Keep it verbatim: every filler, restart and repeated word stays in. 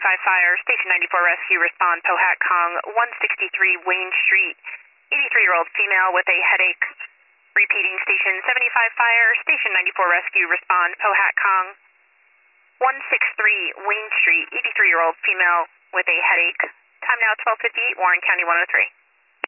seventy-five Fire, Station ninety-four Rescue, respond Pohat Kong, one sixty-three Wayne Street, eighty-three-year-old female with a headache. Repeating, Station seventy-five Fire, Station ninety-four Rescue, respond Pohat Kong, one sixty-three Wayne Street, eighty-three-year-old female with a headache. Time now twelve fifty-eight, Warren County one oh three.